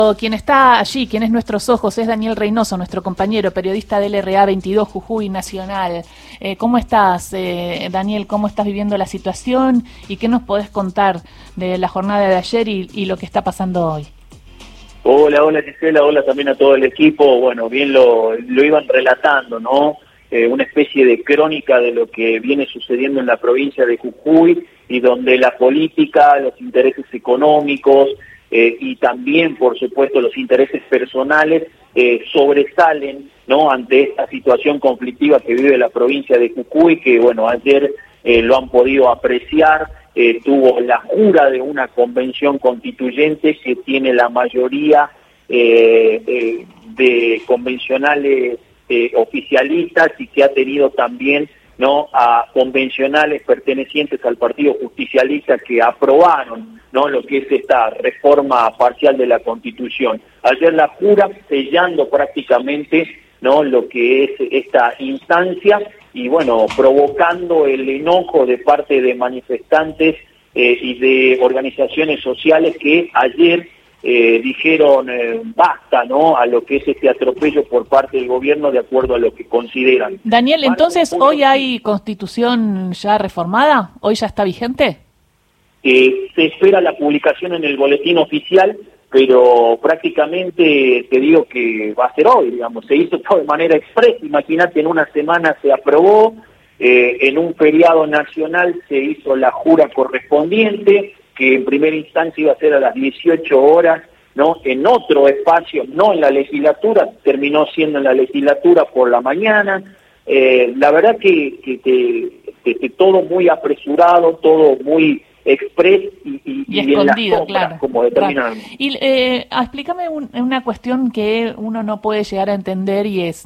Quien está allí, quien es nuestros ojos, es Daniel Reynoso, nuestro compañero, periodista del LRA 22 Jujuy Nacional. ¿Cómo estás, Daniel? ¿Cómo estás viviendo la situación? ¿Y qué nos podés contar de la jornada de ayer y lo que está pasando hoy? Hola Gisela, hola también a todo el equipo. Bueno, bien lo iban relatando, ¿no? Una especie de crónica de lo que viene sucediendo en la provincia de Jujuy y donde la política, los intereses económicos y también, por supuesto, los intereses personales sobresalen, ¿no? Ante esta situación conflictiva que vive la provincia de Jujuy, que, bueno, ayer lo han podido apreciar. Tuvo la jura de una convención constituyente que tiene la mayoría de convencionales oficialistas y que ha tenido también, ¿no?, a convencionales pertenecientes al Partido Justicialista que aprobaron, ¿no?, lo que es esta reforma parcial de la Constitución. Ayer la jura sellando prácticamente, ¿no?, lo que es esta instancia y, bueno, provocando el enojo de parte de manifestantes y de organizaciones sociales que ayer dijeron basta, ¿no?, a lo que es este atropello por parte del gobierno de acuerdo a lo que consideran. Daniel, entonces, ¿hoy hay constitución ya reformada? ¿Hoy ya está vigente? Se espera la publicación en el boletín oficial, pero prácticamente te digo que va a ser hoy, digamos, se hizo todo de manera expresa. Imagínate, en una semana se aprobó, en un feriado nacional se hizo la jura correspondiente, que en primera instancia iba a ser a las 18 horas, ¿no?, en otro espacio, no en la legislatura, terminó siendo en la legislatura por la mañana. La verdad que todo muy apresurado, todo muy express y escondido, en las sombras, claro, como determinaron. Claro. Y explícame una cuestión que uno no puede llegar a entender, y es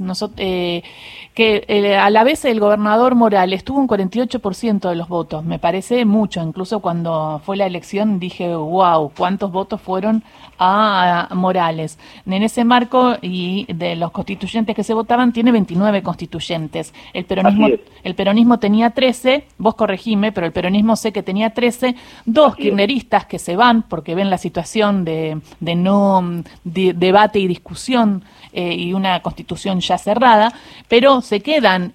que a la vez el gobernador Morales tuvo un 48% de los votos. Me parece mucho, incluso cuando fue la elección dije, wow, cuántos votos fueron a Morales. En ese marco, y de los constituyentes que se votaban, tiene 29 constituyentes. El peronismo tenía 13, vos corregime, pero el peronismo sé que tenía 13, dos kirchneristas que se van porque ven la situación de no debate y discusión y una constitución ya cerrada, pero se quedan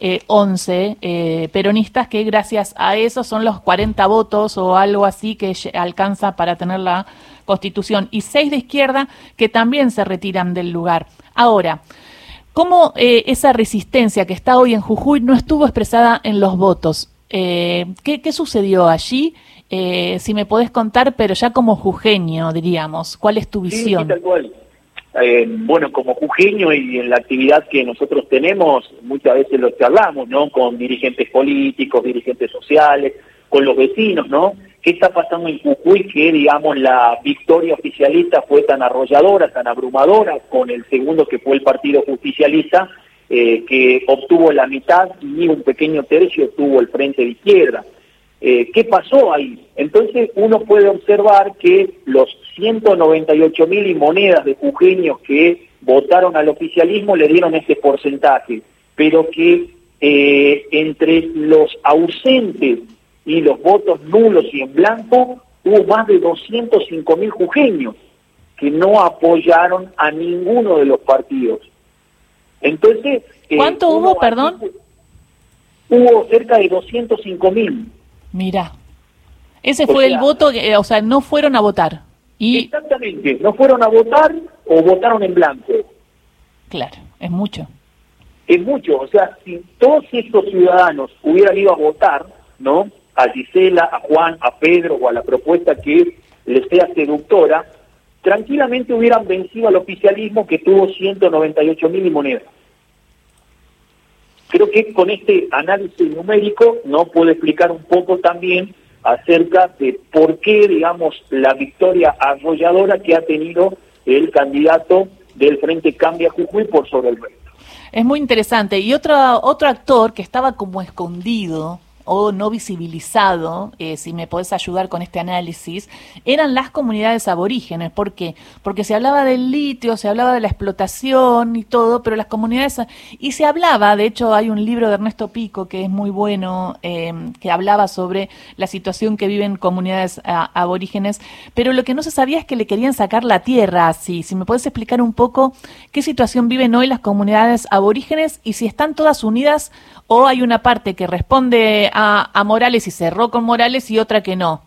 11 peronistas que gracias a eso son los 40 votos o algo así que alcanza para tener la constitución, y 6 de izquierda que también se retiran del lugar. Ahora, ¿cómo esa resistencia que está hoy en Jujuy no estuvo expresada en los votos? ¿Qué sucedió allí? Si me podés contar, pero ya como jujeño, diríamos, ¿cuál es tu visión? Sí, tal cual. Bueno, como jujeño y en la actividad que nosotros tenemos, muchas veces lo charlamos, ¿no?, con dirigentes políticos, dirigentes sociales, con los vecinos, ¿no? ¿Qué está pasando en Jujuy? Que, digamos, la victoria oficialista fue tan arrolladora, tan abrumadora, con el segundo que fue el Partido Justicialista, que obtuvo la mitad y un pequeño tercio obtuvo el Frente de Izquierda. ¿Qué pasó ahí? Entonces uno puede observar que los 198.000 y monedas de jujeños que votaron al oficialismo le dieron este porcentaje, pero que entre los ausentes y los votos nulos y en blanco hubo más de 205.000 jujeños que no apoyaron a ninguno de los partidos. Entonces, ¿cuánto hubo, perdón? Hubo cerca de 205.000. Mira, ese fue el voto, o sea, no fueron a votar. Exactamente, no fueron a votar o votaron en blanco. Claro, es mucho. Es mucho, o sea, si todos estos ciudadanos hubieran ido a votar, ¿no?, a Gisela, a Juan, a Pedro o a la propuesta que les sea seductora, tranquilamente hubieran vencido al oficialismo que tuvo 198.000 y monedas. Creo que con este análisis numérico no puedo explicar un poco también acerca de por qué, digamos, la victoria arrolladora que ha tenido el candidato del Frente Cambia Jujuy por sobre el resto. Es muy interesante. Y otro actor que estaba como escondido, o no visibilizado, si me podés ayudar con este análisis, eran las comunidades aborígenes. ¿Por qué? Porque se hablaba del litio, se hablaba de la explotación y todo, pero las comunidades... Y se hablaba, de hecho hay un libro de Ernesto Pico que es muy bueno, que hablaba sobre la situación que viven comunidades aborígenes, pero lo que no se sabía es que le querían sacar la tierra así. Si me podés explicar un poco qué situación viven hoy las comunidades aborígenes y si están todas unidas o hay una parte que responde a Morales y cerró con Morales y otra que no.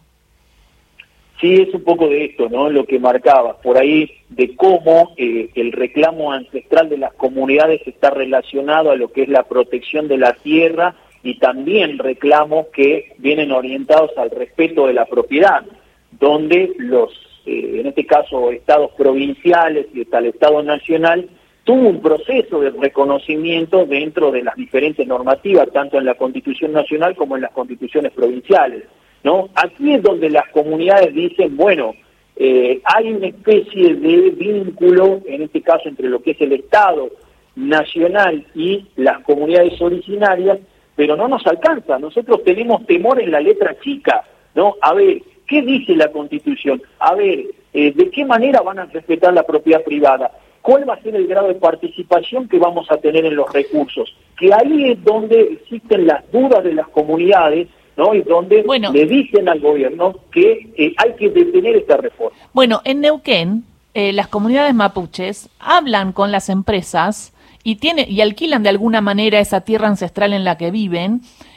Sí, es un poco de esto, ¿no? Lo que marcaba por ahí, de cómo el reclamo ancestral de las comunidades está relacionado a lo que es la protección de la tierra y también reclamos que vienen orientados al respeto de la propiedad, donde los, en este caso, estados provinciales y hasta el Estado Nacional, tuvo un proceso de reconocimiento dentro de las diferentes normativas, tanto en la Constitución Nacional como en las constituciones provinciales, ¿no? Aquí es donde las comunidades dicen, bueno, hay una especie de vínculo, en este caso entre lo que es el Estado Nacional y las comunidades originarias, pero no nos alcanza. Nosotros tenemos temor en la letra chica, ¿no? A ver, ¿qué dice la Constitución? A ver, ¿de qué manera van a respetar la propiedad privada? ¿Cuál va a ser el grado de participación que vamos a tener en los recursos? Que ahí es donde existen las dudas de las comunidades, ¿no? Y donde le dicen al gobierno que hay que detener esta reforma. Bueno, en Neuquén, las comunidades mapuches hablan con las empresas y alquilan de alguna manera esa tierra ancestral en la que viven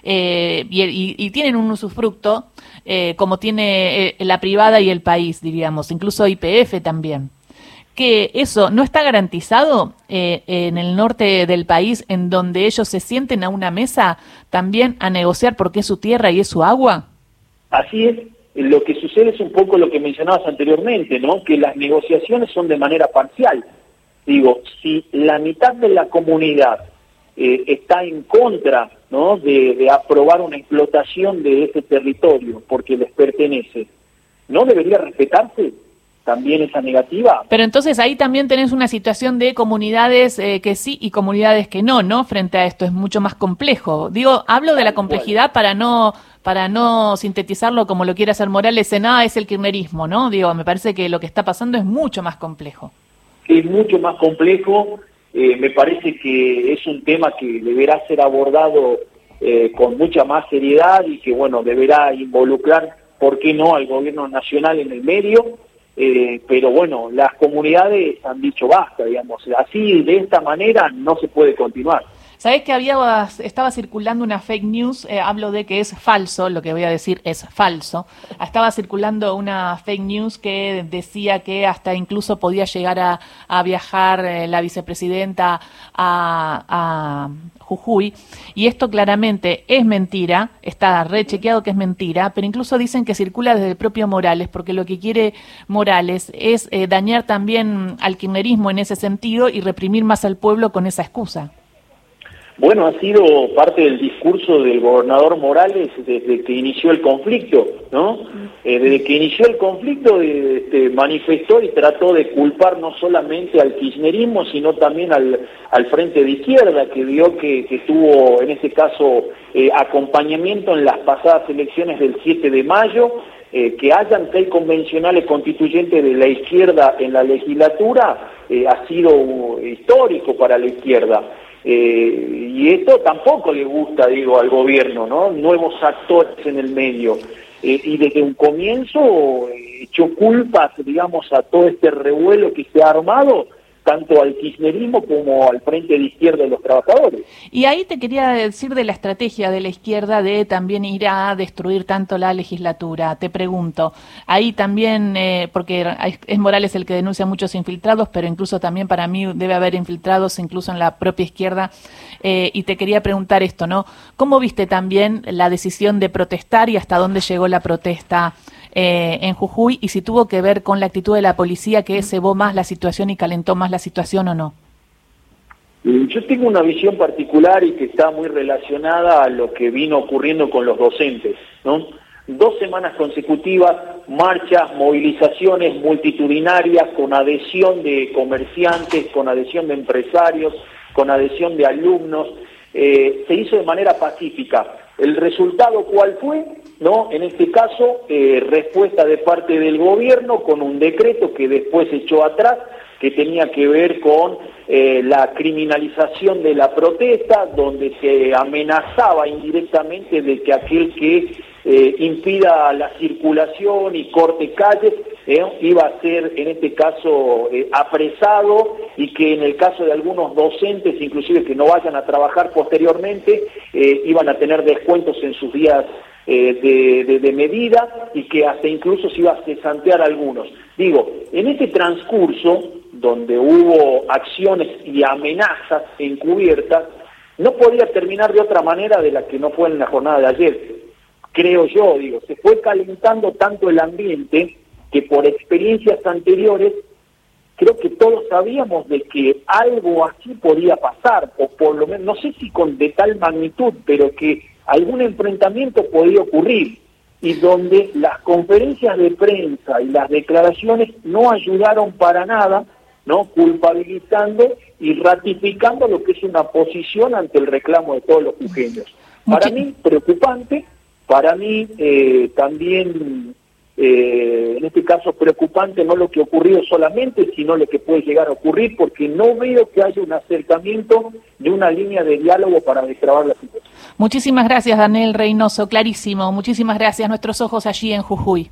y tienen un usufructo como tiene la privada y el país, diríamos, incluso YPF también. Que eso no está garantizado en el norte del país, en donde ellos se sienten a una mesa también a negociar porque es su tierra y es su agua. Así es, lo que sucede es un poco lo que mencionabas anteriormente, ¿no? Que las negociaciones son de manera parcial. Digo, si la mitad de la comunidad está en contra, ¿no? de aprobar una explotación de ese territorio porque les pertenece, ¿no debería respetarse también esa negativa? Pero entonces ahí también tenés una situación de comunidades que sí y comunidades que no, ¿no? Frente a esto es mucho más complejo. Digo, hablo de la complejidad para no sintetizarlo como lo quiere hacer Morales en es el kirchnerismo, ¿no? Digo, me parece que lo que está pasando es mucho más complejo. Es mucho más complejo, me parece que es un tema que deberá ser abordado con mucha más seriedad y que, bueno, deberá involucrar, ¿por qué no?, al gobierno nacional en el medio. Pero bueno, las comunidades han dicho basta, digamos, así de esta manera no se puede continuar. ¿Sabés que estaba circulando una fake news? Hablo de que es falso, lo que voy a decir es falso. Estaba circulando una fake news que decía que hasta incluso podía llegar a viajar la vicepresidenta a Jujuy, y esto claramente es mentira, está rechequeado que es mentira, pero incluso dicen que circula desde el propio Morales, porque lo que quiere Morales es dañar también al kirchnerismo en ese sentido y reprimir más al pueblo con esa excusa. Bueno, ha sido parte del discurso del gobernador Morales desde que inició el conflicto, ¿no? Desde que inició el conflicto manifestó y trató de culpar no solamente al kirchnerismo, sino también al Frente de Izquierda, que vio que tuvo, en este caso, acompañamiento en las pasadas elecciones del 7 de mayo, que hayan 6 convencionales constituyentes de la izquierda en la legislatura, ha sido histórico para la izquierda. Y esto tampoco le gusta, digo, al gobierno, ¿no? Nuevos actores en el medio. Y desde un comienzo echó culpas, digamos, a todo este revuelo que se ha armado, tanto al kirchnerismo como al Frente de Izquierda de los Trabajadores. Y ahí te quería decir de la estrategia de la izquierda de también ir a destruir tanto la legislatura. Te pregunto, ahí también, porque es Morales el que denuncia muchos infiltrados, pero incluso también para mí debe haber infiltrados incluso en la propia izquierda, y te quería preguntar esto, ¿no? ¿Cómo viste también la decisión de protestar y hasta dónde llegó la protesta en Jujuy, y si tuvo que ver con la actitud de la policía que cebó más la situación y calentó más la situación o no? Yo tengo una visión particular y que está muy relacionada a lo que vino ocurriendo con los docentes, ¿no? 2 semanas consecutivas, marchas, movilizaciones multitudinarias con adhesión de comerciantes, con adhesión de empresarios, con adhesión de alumnos. Se hizo de manera pacífica. ¿El resultado cuál fue? ¿No? En este caso, respuesta de parte del gobierno con un decreto que después echó atrás, que tenía que ver con la criminalización de la protesta, donde se amenazaba indirectamente de que aquel que impida la circulación y corte calles iba a ser en este caso apresado, y que en el caso de algunos docentes, inclusive que no vayan a trabajar posteriormente, iban a tener descuentos en sus días de medida, y que hasta incluso se iba a cesantear algunos. Digo, en este transcurso, donde hubo acciones y amenazas encubiertas, no podía terminar de otra manera de la que no fue en la jornada de ayer. Creo yo, digo, se fue calentando tanto el ambiente que por experiencias anteriores creo que todos sabíamos de que algo así podía pasar, o por lo menos, no sé si de tal magnitud, pero que algún enfrentamiento podía ocurrir, y donde las conferencias de prensa y las declaraciones no ayudaron para nada, ¿no? Culpabilizando y ratificando lo que es una posición ante el reclamo de todos los jujeños. Para mí, preocupante. Para mí también, en este caso, preocupante no lo que ha ocurrido solamente, sino lo que puede llegar a ocurrir, porque no veo que haya un acercamiento de una línea de diálogo para destrabar la situación. Muchísimas gracias, Daniel Reynoso, clarísimo. Muchísimas gracias. Nuestros ojos allí en Jujuy.